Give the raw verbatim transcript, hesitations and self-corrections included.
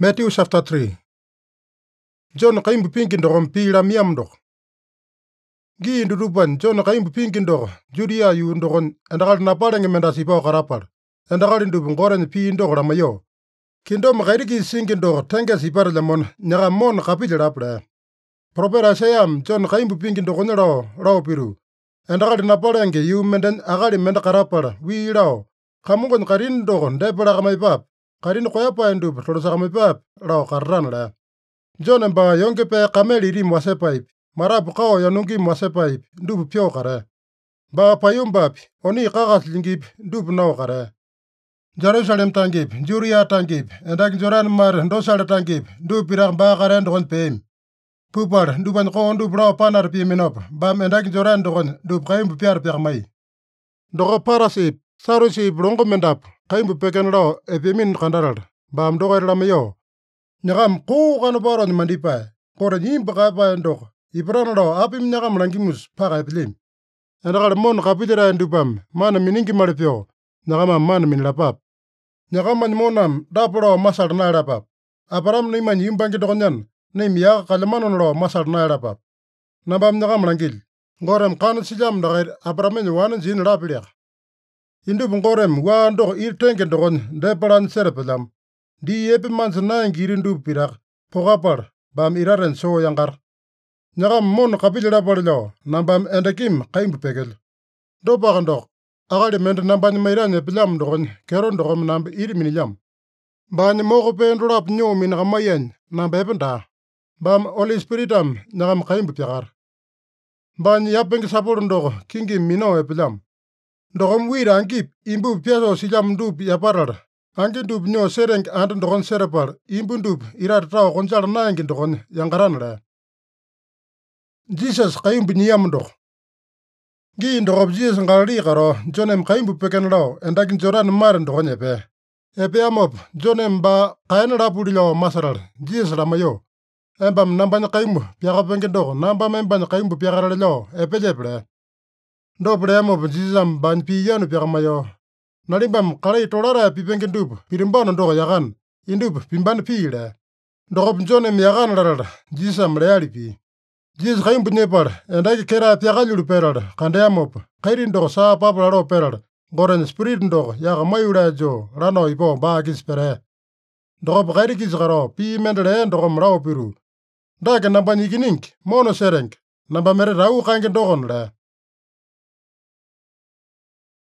Matthew chapter three. John kaimbu pinkin dogon pila miam dog. Gi ndudupan John kaimbu pinkin dog Judea yu dogon endakal napaleng mendasi pao karapal. Endakal ndubun goren pi ndog ramayo. Kindo makairiki sinkin dog tenga sipar lemon nyaga mon kapil raple. Propera sayam John kaimbu pinkin dogon rao rao piru. Endakal napaleng yu menden agali menda karapal wi rao. Kamungon karin dogon depara kamay pap. Karin koyapa endub torosa kamay pap rao karran la. John ba yonke pe kameli rim wasepaip. Marapu kao yanungi wasepaip ndub pio kare. Ba payum bapi oni kagas lingip ndub nao kare. Jerusalem tangip, Judea tangip, endak joran mar ndosal tangip, ndub pirang ba kare ndokon peim. Pupar nduban ko ndub rao panar pi minop, bam endak joran ndokon ndub kaim piar piar mai. Ndoko parasip, sarusip rongo mendap, kaim peken rao epimin kandaral, bam doko ramayo. Nyagam ko kano baron mandipa, kore nyim bakapa ndok, ibrana rao apim nyagam rangimus paka epilim. Endakal mon kapitera ndubam, mana miningi maripyo, nyagama mana minilapap. Nyagaman monam dapro masal nairapap. Aparam niman yimbangi dokonyan, nim ya kalemanon ro masal nairapap. Nabam nyagam rangil, gorem kan silam dakair aparamen wanan zin rapiliak. Indub gorem wa ndok irtengen dokon deparan serepelam. Di epimans na ngirindub pirak, pokapar, bam iraren so yangar. Nyagam mon kapitera parilo, nambam endakim kaim pegel. Dopakan dok, agali ment namban mairane pilam dokon, keron dokom namb iri minilam. Bany moko pendurap nyo min kamayen, namb ependa. Bam Holy Spiritam, nyagam kaim piakar. Bany yapeng sapurun doko, kingi mino epilam. Dokom wira angip, imbu piaso silam dub yaparar. Angin dub nyo sereng andan dokon serapar, imbu dub irat tau konjal naengin dokon yangaran le. Jesus kaim niyam dok. Gi ndokop Jesus ngalri karo, Johnem kaim peken rao, endakin joran maren dokon epe. Epe amop, Johnem ba kain rapurilo masaral, Jesus ramayo. Embam nambanya kaim piakapengen doko, nambam embanya kaim piakaralo, epe leple. Dobre amop Jesus ban pi yanu piakamayo. Nalimbam kalai tolara pipengen dub, pirimbano doko yakan, indub pimban pi le. Dokop Johnem yakan laral, Jesus mreali pi. Jesus kaim nepar, endaki kera piakalulu peral, kandeamop, kairin doko sa papalaro peral, goren spirit doko, yaka mayura jo, rano ipo baagis pere. Dokop kairikis karo, pi mendele doko mrao piru. Dake nambani ikinink, mono sereng, namba mere rau kangen dokon le.